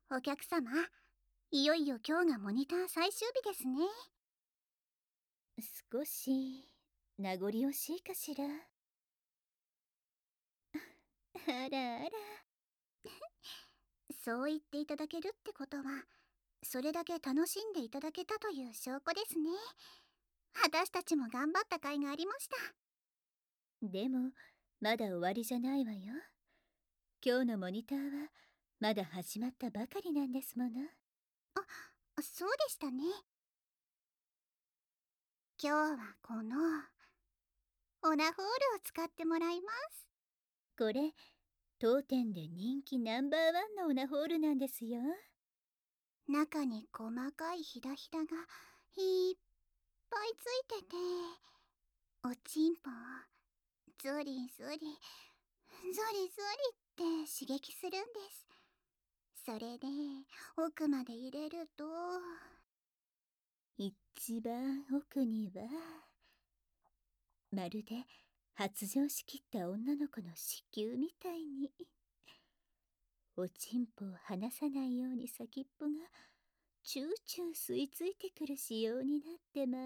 お客様、いよいよ今日がモニター最終日ですね。 少し名残惜しいかしら。あらあら。 そう言っていただけるってことは、それだけ楽しんでいただけたという証拠ですね。私たちも頑張った甲斐がありました。 でもまだ終わりじゃないわよ。今日のモニターはまだ始まったばかりなんですもの。 そうでしたね。今日はこのオナホールを使ってもらいます。 これ当店で人気ナンバーワンのオナホールなんですよ。 中に細かいひだひだがいっぱいついてて、おちんぽをゾリゾリゾリゾリって刺激するんです。それで奥まで入れると、 一番奥にはまるで発情しきった女の子の子宮みたいに、おちんぽを離さないように先っぽがチューチュー吸い付いてくる仕様になってます。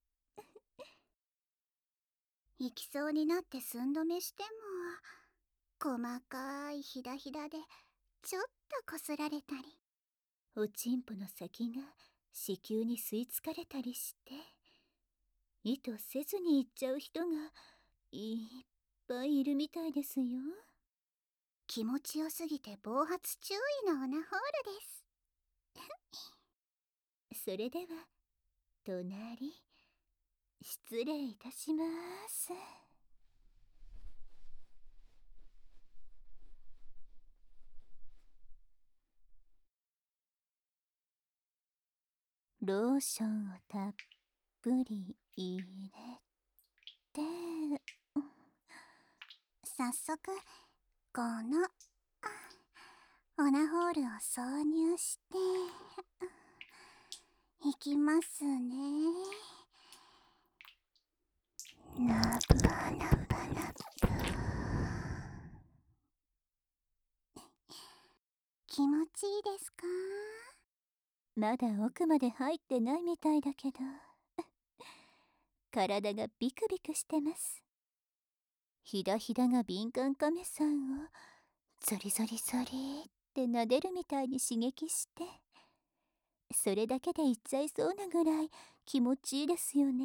行きそうになって寸止めしても、細かいひだひだでちょっとこすられたり、 おちんぽの先が子宮に吸い付かれたりして、意図せずに行っちゃう人がいっぱいいるみたいですよ。 気持ちよすぎて暴発注意のオナホールです。 それでは隣失礼いたします。ローションをたっぷり入れて、 早速このオナホールを挿入していきますね。ナブナブナブ。気持ちいいですか？ まだ奥まで入ってないみたいだけど体がビクビクしてます。ひだひだが敏感カメさんをゾリゾリゾリって撫でるみたいに刺激して、それだけで言っちゃいそうなぐらい気持ちいいですよね。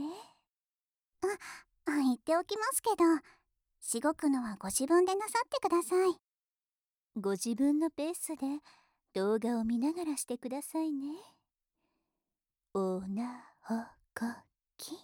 言っておきますけど、しごくのはご自分でなさってください。 ご自分のペースで動画を見ながらしてくださいね。おなほこき。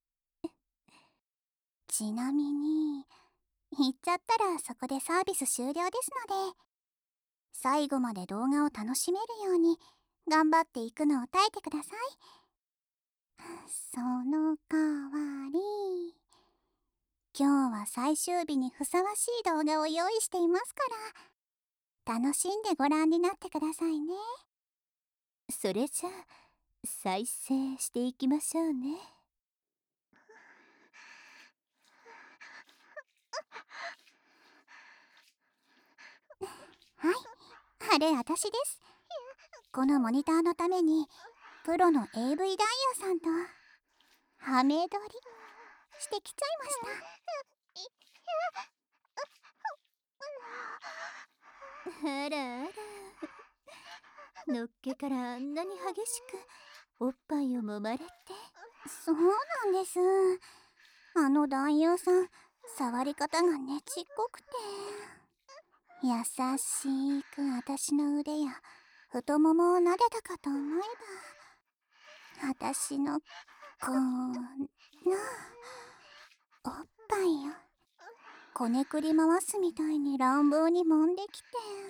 ちなみに、言っちゃったらそこでサービス終了ですので、最後まで動画を楽しめるように頑張っていくのを耐えてください。その代わり、今日は最終日にふさわしい動画を用意していますから、楽しんでご覧になってくださいね。 それじゃあ再生していきましょうね。 はい、あれ私です。このモニターのためにプロの AV 男優さんとハメ撮りしてきちゃいました。 あらあら、のっけからあんなに激しくおっぱいを揉まれて。 そうなんです。あの男優さん、触り方がねちっこくて、優しく私の腕や太ももを撫でたかと思えば、私のこのおっぱいをこねくり回すみたいに乱暴に揉んできて、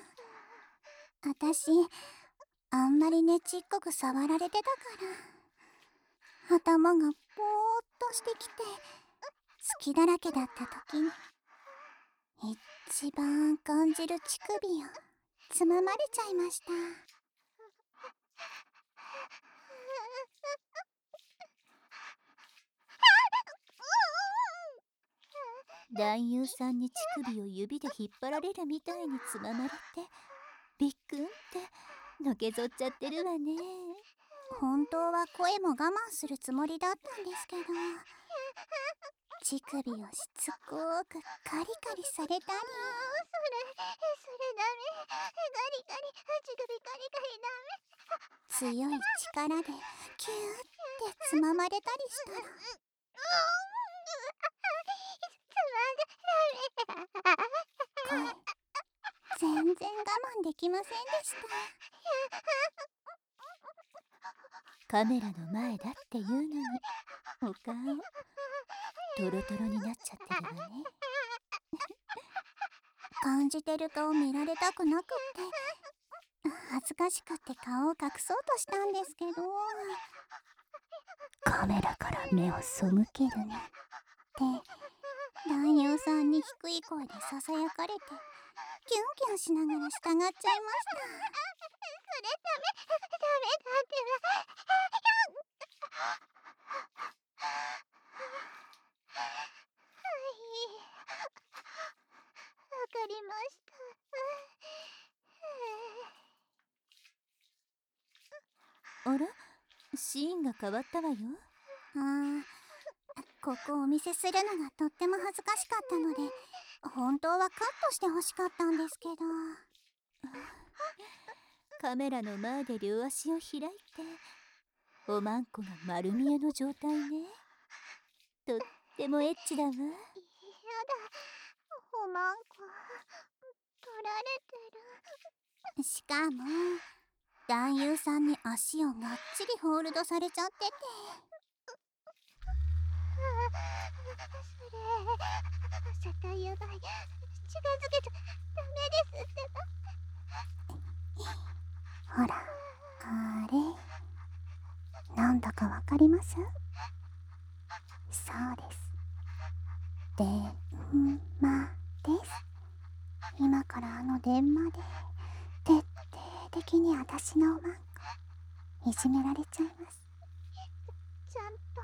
私あんまりねちっこく触られてたから頭がぼーっとしてきて、隙だらけだった時に一番感じる乳首をつままれちゃいました。 男優さんに乳首を指で引っ張られるみたいにつままれてびっくんってのけぞっちゃってるわね。 本当は声も我慢するつもりだったんですけど、乳首をしつこくカリカリされたり、それダメ。ガリガリ、乳首カリカリダメ。強い力でキューってつままれたりしたら、声全然我慢できませんでした。 カメラの前だって言うのに、お顔トロトロになっちゃってるわね。 感じてる顔見られたくなくって、恥ずかしくって顔を隠そうとしたんですけど、 カメラから目を背けるねって男優さんに低い声でささやかれて、キュンキュンしながら従っちゃいました。それダメだってわかりました。 あら、シーンが変わったわよ。 ここをお見せするのがとっても恥ずかしかったので、本当はカットしてほしかったんですけど。 カメラの前で両足を開いて、おまんこが丸見えの状態ね。とってもエッチだわ。やだ、 おまんこ取られてる。しかも男優さんに足をがっちりホールドされちゃってて、それ絶対やばい。近づけちゃダメですってば。ほら、あれなんだかわかります？そうです、電話です。今から電話で徹底的に私のおまんこいじめられちゃいます。ちゃんと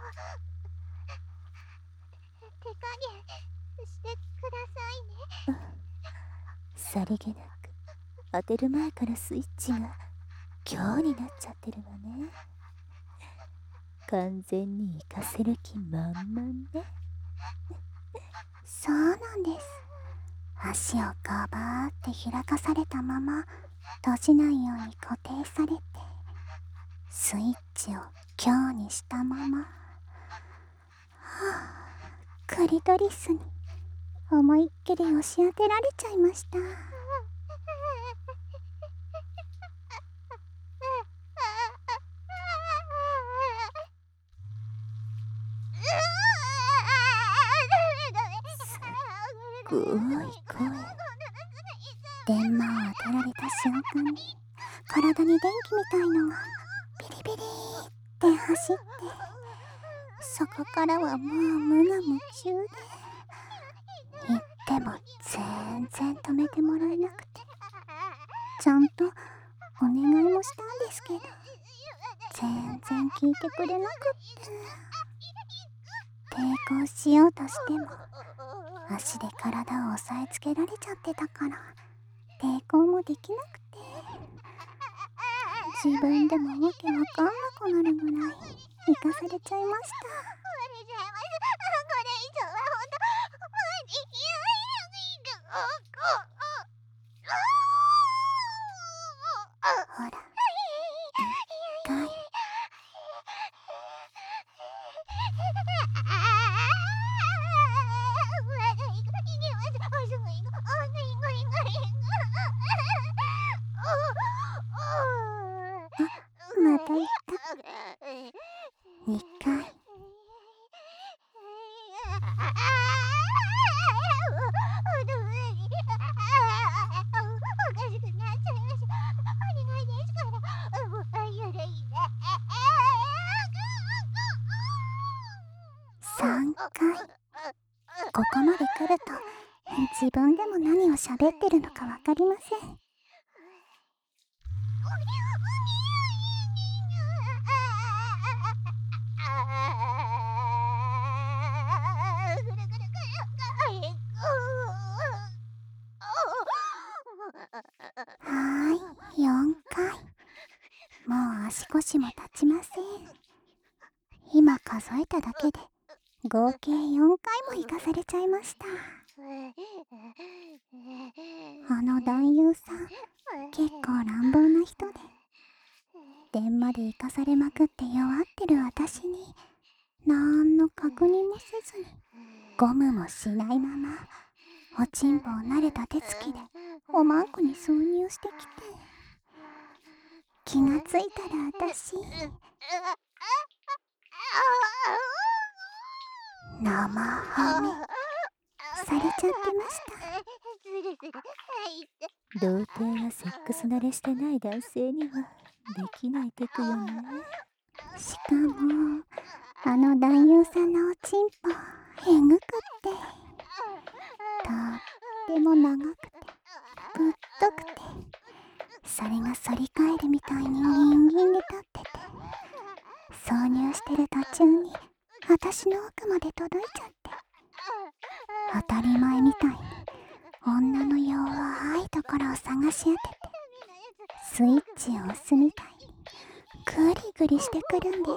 手加減してくださいね。 さりげなく当てる前からスイッチが強になっちゃってるわね。完全に活かせる気満々ね。 そうなんです。足をガバーって開かされたまま閉じないように固定されて、スイッチを強にしたまま、クリトリスに思いっきり押し当てられちゃいました。 すごい声。 電話を当てられた瞬間に体に電気みたいのがビリビリって走って、そこからはもう無我夢中で、言っても全然止めてもらえなくて、ちゃんとお願いもしたんですけど、全然聞いてくれなくって、抵抗しようとしても足で体を押さえつけられちゃってたから抵抗もできなくて、自分でもわけわかんなくなるぐらい生かされちゃいました。これ以上は本当無理ほら、一回また言った。2回。3回。ここまで来ると自分でも何を喋ってるのかわかりません。はーい。 足腰も立ちません。今数えただけで合計4回も行かされちゃいました。あの男優さん、結構乱暴な人で、電話で行かされまくって弱ってる私になんの確認もせずに、ゴムもしないままおちんぽを慣れた手つきでおまんこに挿入してきて、気がついたら私生ハメされちゃってました。 童貞やセックス慣れしてない男性にはできないテクよね。 しかもあの男優さんのおちんぽへぐくって、とっても長くてぶっとくて、それが反り返るみたいにギンギンで立ってて、挿入してる途中に私の奥まで届いちゃって、当たり前みたいに女の弱いところを探し当てて、スイッチを押すみたいにグリグリしてくるんです。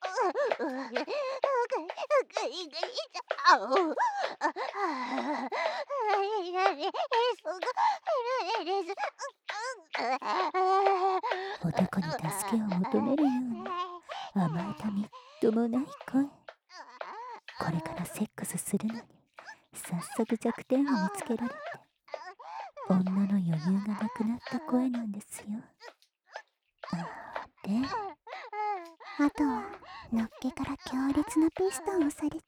男に助けを求めるように甘えたみっともない声。これからセックスするのに早速弱点を見つけられて、女の余裕がなくなった声なんですよ。で、 あとはのっけから強烈なピストンをされちゃって、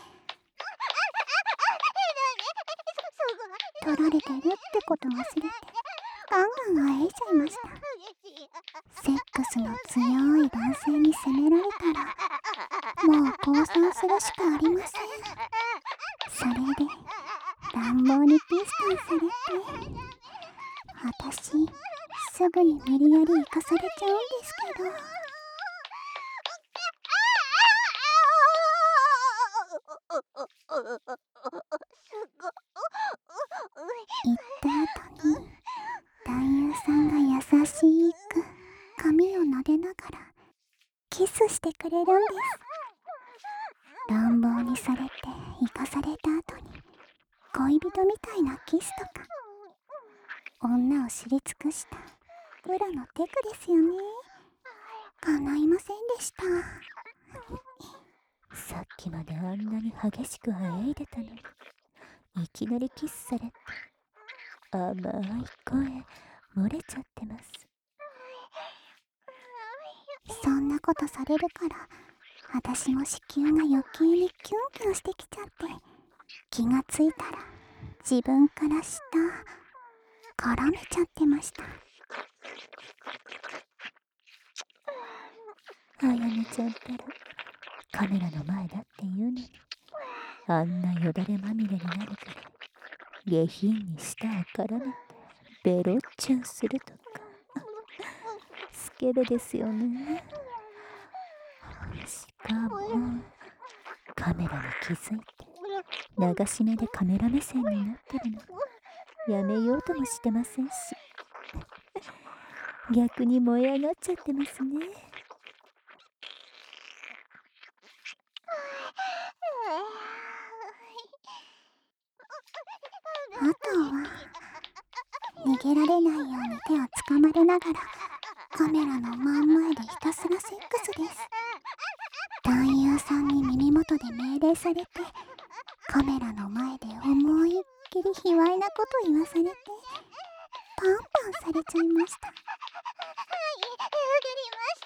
取られてるってこと忘れてガンガンあえいちゃいました。セックスの強い男性に責められたらもう降参するしかありません。それで乱暴にピストンされて、私すぐに無理やり行かされちゃうんですけど、行った後に男優さんが優しく髪を撫でながらキスしてくれるんです。乱暴にされて生かされた後に恋人みたいなキスとか、女を知り尽くしたプロのテクですよね。叶いませんでした。 さっきまであんなに激しくあえいでたのに、いきなりキスされて甘い声漏れちゃってます。 そんなことされるから私も子宮が余計にキュンキュンしてきちゃって、気がついたら自分から下絡めちゃってました。 あやめちゃったらカメラの前だって言うのに、あんなよだれまみれになるから下品に舌を絡めてベロッチュンするとかスケベですよね。しかもカメラに気づいて流し目でカメラ目線になってるのやめようともしてませんし、逆に燃え上がっちゃってますね。 あとは逃げられないように手をつかまれながらカメラの真ん前でひたすらセックスです。男優さんに耳元で命令されて、カメラの前で思いっきり卑猥なこと言わされて、パンパンされちゃいました。はい、わかりました。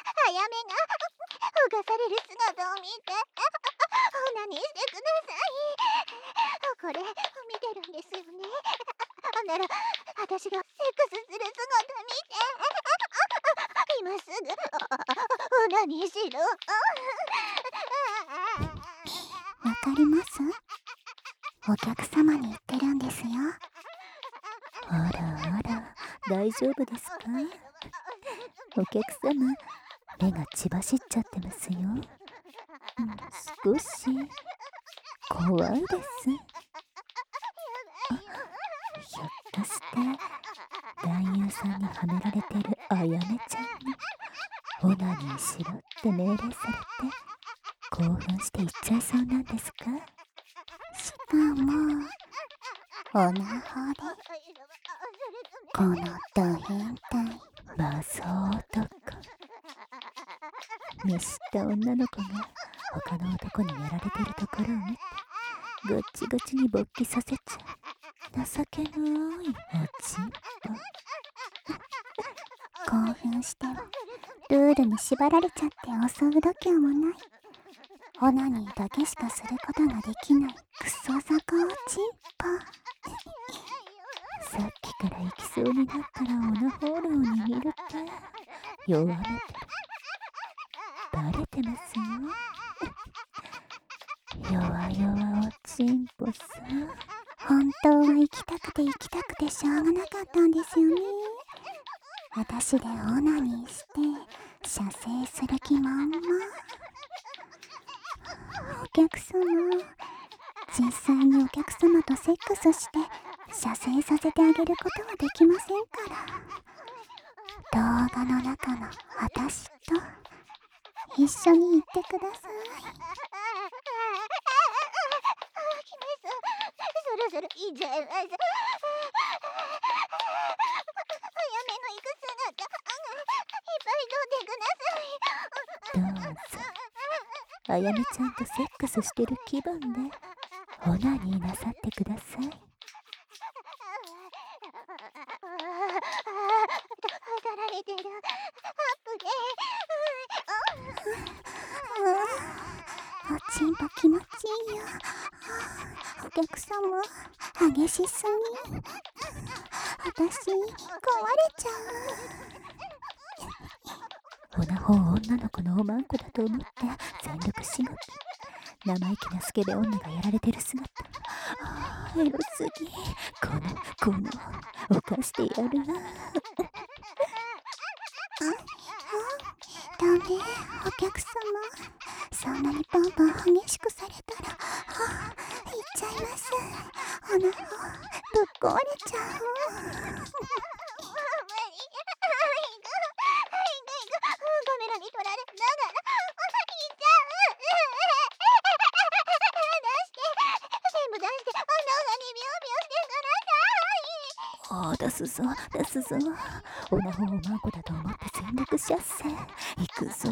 あやめがほがされる姿を見てオナニーしてください。これ見てるんですよね。なら私がセックスする姿見て今すぐオナニーしろ。わかります？お客様に言ってるんですよ。 あらあら、大丈夫ですか？お客様、目が血走っちゃってますよ。少し怖いです。ひょっとして男優さんにはめられてるあやめちゃんにオナニーしろって命令されて興奮して言っちゃいそうなんですか？ しかもオナホで、このド変態マゾ男。見知った女の子が他の男にやられてるところを見てぐっちぐちに勃起させちゃう情けないおちんぽ。 興奮してはルールに縛られちゃって襲う度胸もない。オナニーだけしかすることができないクソ雑魚おちんぽ。 さっきから行きそうになったらオナホールを握るって弱めてる。バレてますよ。弱々おちんぽさ。 本当は行きたくてしょうがなかったんですよね。私でオナニーして射精する気満々。お客様、実際にお客様とセックスして射精させてあげることはできませんから、動画の中の私と一緒に行ってください。そろそろいいじゃいます。早めの行く姿、いっぱい飲んでください。 どうぞあやめちゃんとセックスしてる気分でオナニーなさってください。 たられてる。アップで。おちんぽ気持ちいいよ。お客様、激しすぎ。私、壊れちゃオナホを女の子のおまんこだと思って全力しごき、生意気なスケベ女がやられてる姿、エロすぎ。この犯してやる。 ダメ、お客様。そんなにポンポン激しくされたら、いっちゃいます。おなほ、ぶっ壊れちゃう。カメラに撮られながら、いっちゃう。全部出して、おなほにビョンビョンしてください。 出すぞ。オナホをマンコだと思って全力射精。行くぞ。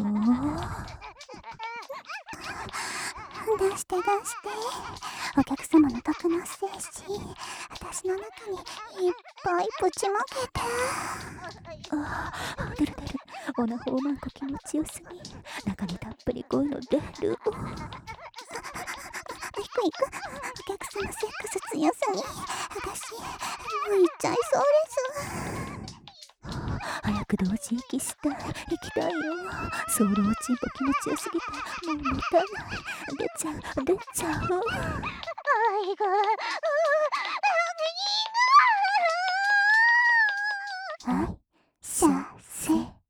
出して。お客様の毒の精子、私の中にいっぱいぶちまけて。 出る。オナホーマンコ気持ちよすぎ。中にたっぷりこういうの出る。 行く。お客様セックス強すぎ。私、もう行っちゃいそうです。 早く同時息したい。行きたいよ。ソウルおちんぽ気持ちよすぎてもう持たない。出ちゃう。 愛がはい、射精。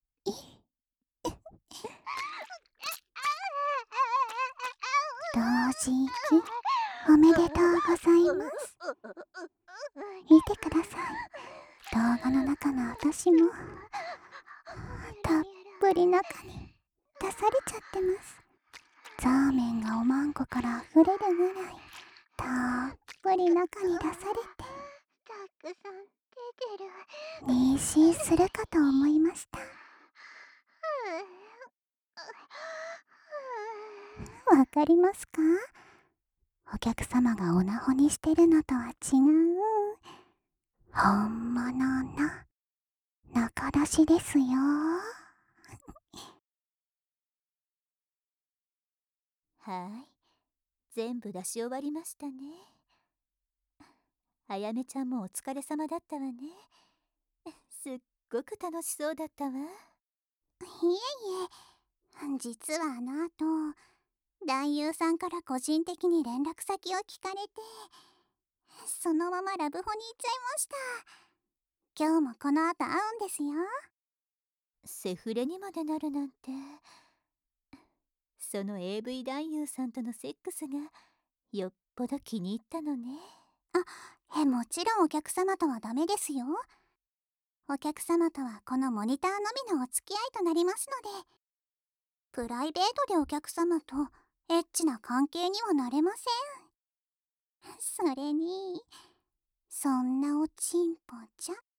同時期おめでとうございます。見てください。動画の中の私もたっぷり中に出されちゃってます。ザーメンがおまんこから溢れるぐらいたっぷり中に出されて、たくさん出てる。妊娠するかと思いました。わかりますか？お客様がオナホにしてるのとは違う本物の中出しですよ。 全部出し終わりましたね。あやめちゃんもお疲れ様だったわね。すっごく楽しそうだったわ。 いえ、実はあの後男優さんから個人的に連絡先を聞かれて、そのままラブホに行っちゃいました。今日もこの後会うんですよ。 セフレにまでなるなんて。その AV 男優さんとのセックスがよっぽど気に入ったのね。 もちろんお客様とはダメですよ。 お客様とはこのモニターのみのお付き合いとなりますので、プライベートでお客様とエッチな関係にはなれません。それに、そんなおちんぽじゃ